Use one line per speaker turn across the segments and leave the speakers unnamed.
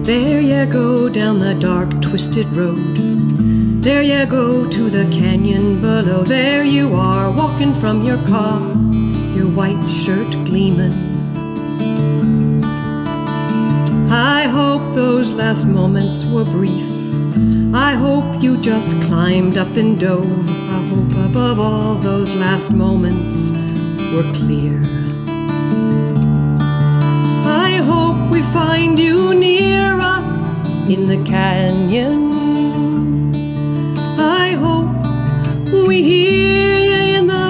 There you go down the dark, twisted road. There you go to the canyon below. There you are, walking from your car, your white shirt gleaming. I hope those last moments were brief. I hope you just climbed up and dove. I hope above all those last moments were clear. I hope we find you near us in the canyon. I hope we hear you in the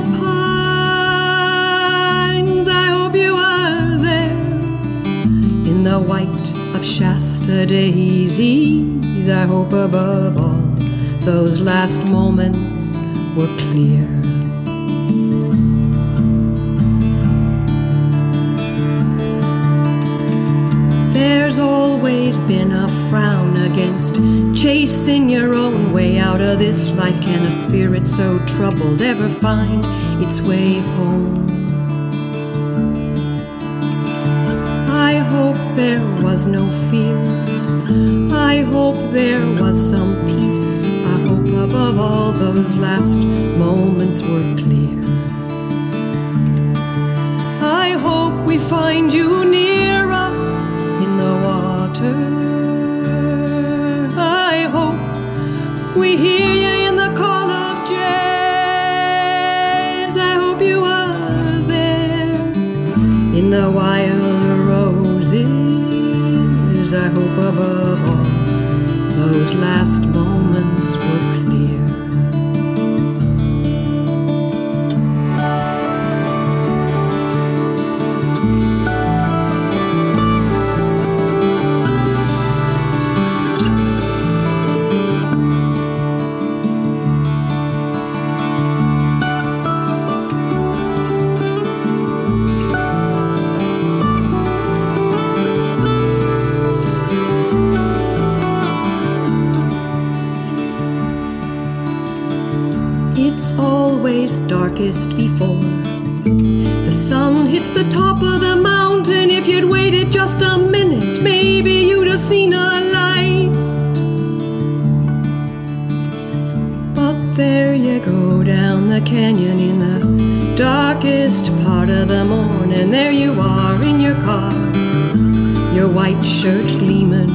pines. I hope you are there in the white of Shasta daisies. I hope above all those last moments were clear. There's always been a frown against chasing your own way out of this life. Can a spirit so troubled ever find its way home? I hope there was no fear. I hope there was some peace. I hope above all those last moments were clear. I hope we find you near us in the water. I hope we hear you in the call of jazz. I hope you are there in the wild roses. I hope above all those last moments were clear. It's always darkest before the sun hits the top of the mountain. If you'd waited just a minute, maybe you'd have seen a light. But there you go down the canyon in the darkest part of the morning. There you are in your car, your white shirt gleaming.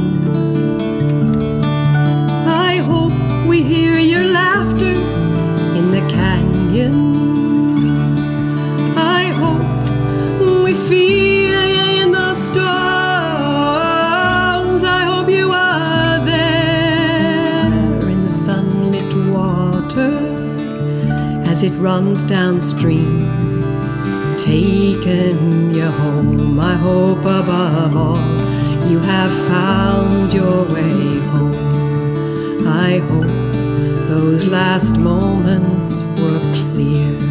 I hope we hear your laughter in the canyon. I hope we feel you in the stones. I hope you are there in the sunlit water as it runs downstream, taking you home. I hope above all you have found your way home. I hope those last moments were clear.